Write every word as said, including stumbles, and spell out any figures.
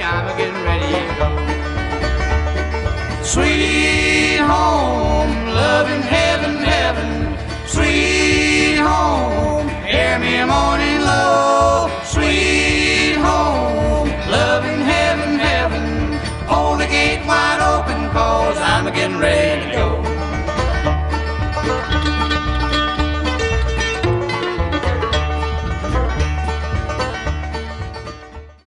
I'm a getting ready to go. Sweet home, loving